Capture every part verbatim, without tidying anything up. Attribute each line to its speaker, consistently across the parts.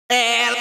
Speaker 1: Ela,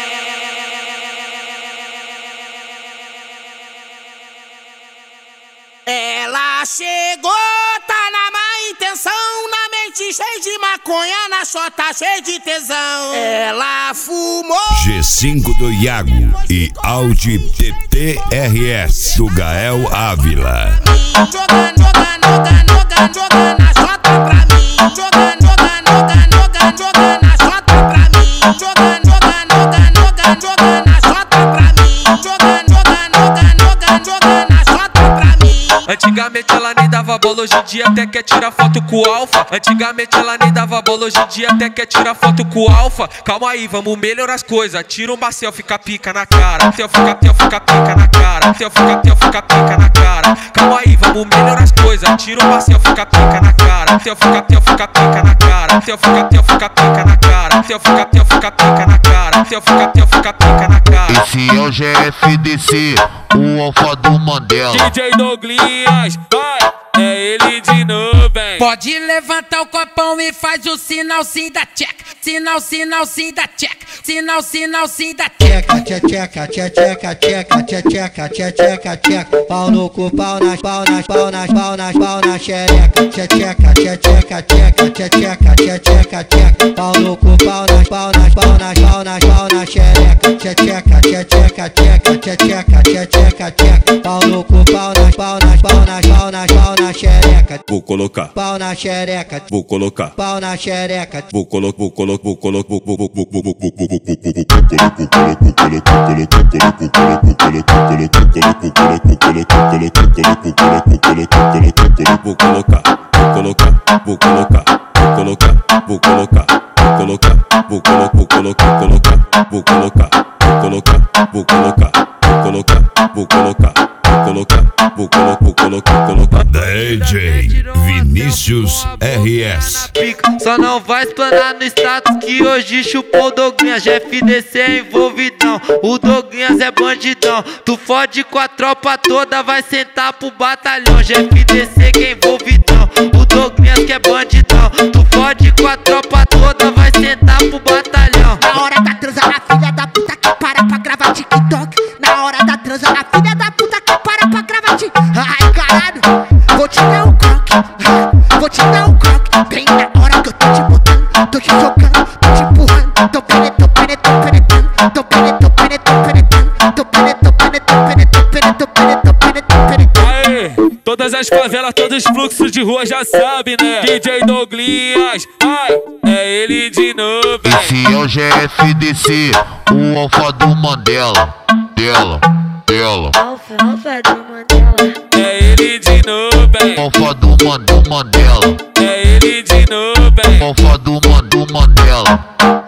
Speaker 1: ela chegou, tá na má intenção, na mente cheia de maconha, na chota cheia de tesão. Ela fumou
Speaker 2: G cinco do Iago e Audi T T R S do Gael Ávila.
Speaker 1: Jogando, jogando, jogando, jogando, jogando na chota pra mim. Jogando, jogando, jogando, jogando, jogando na chota pra mim. Jogando, jogando, jogando, jogando, jogando na chota pra mim. Jogando, jogando, jogando, jogando, jogando na chota pra mim.
Speaker 3: Antigamente ela nem dava bola, hoje em dia até quer tirar foto com o alfa. Antigamente ela nem dava bola, hoje em dia até quer tirar foto com o alfa. Calma aí, vamos melhorar as coisas. Tira uma selfie, fica pica na cara. Selfie, fica, selfie, fica pica na cara. Selfie, fica, selfie, fica pica na cara. Calma aí, vamos melhorar as coisas. Tira uma selfie, fica pica na cara. Selfie, fica, selfie, fica pica na cara. Selfie, fica, selfie, fica pica na cara. Selfie, fica, selfie, fica pica na cara. Selfie, fica, selfie, fica pica na cara.
Speaker 4: Esse é o G F D C, o alfa do Mandela.
Speaker 3: D J Douglas, vai, é ele de novo, hein?
Speaker 5: Pode levantar o copão e faz o sinal sim da check. Sinal, sinal sim da check. Sinal, sinal sim da check.
Speaker 6: Tcheca, tcheca, tcheca, tcheca, tcheca, tcheca, tcheca. Pau no cu, pau nas, pau nas, pau nas, pau nas, pau na xereca. Tcheca, tcheca, tcheca, tcheca, tcheca, tcheca. Pau no cu, pau nas, pau nas, pau nas, pau nas, pau na xereca. Tcheca, tcheca, tcheca, tcheca, tcheca, tcheca. Pau no cu, pau nas, pau nas, pau nas, pau nas, pau na xereca.
Speaker 2: Vou colocar,
Speaker 6: Pau na xereca.
Speaker 2: vou colocar,
Speaker 6: Pau na xereca.
Speaker 2: vou colocar, vou colocar, vou colocar, vou colocar, vou vou colocar, vou colocar, vou colocar, vou colocar, vou colocar, vou colocar, vou colocar, vou colocar, colocar, vou colocar, vou colocar, vou colocar, vou colocar, vou colocar, vou colocar, vou colocar, vou colocar, colocar. D J Vinícius R S.
Speaker 3: Só não vai explanar no status que hoje chupou o Douglas. F D C é envolvidão, o Douglas é bandidão. Tu fode com a tropa toda, vai sentar pro batalhão. F D C que é envolvidão, o Douglas que é bandidão. Tu fode com a tropa toda, vai sentar pro batalhão.
Speaker 7: Na hora da transa, a filha da puta que para pra gravar TikTok. Na hora da transa, a filha da puta que para pra gravar TikTok. Ai, caralho, vou te dar um croque, vou te dar um croque. Bem na hora que eu tô te botando, tô te jogando, tô te empurrando. Tô pene, tô pene, tô penetrando. Tô pene, tô pene, tô penetrando. Tô pene, tô pene, tô pene, tô pene, tô pene, tô pene, tô penetrando.
Speaker 3: Aê, todas as favelas, todos os fluxos de rua já sabem, né? D J Douglas, vai, é ele de novo, hein?
Speaker 4: Esse é o G F D C, o alfa do Mandela. Dela, dela.
Speaker 8: Alfa, alfa do Mandela.
Speaker 3: É ele de novo, hein?
Speaker 4: Alfa do Man- do Mandela.
Speaker 3: É ele de novo, hein?
Speaker 4: Alfa do Man- do Mandela.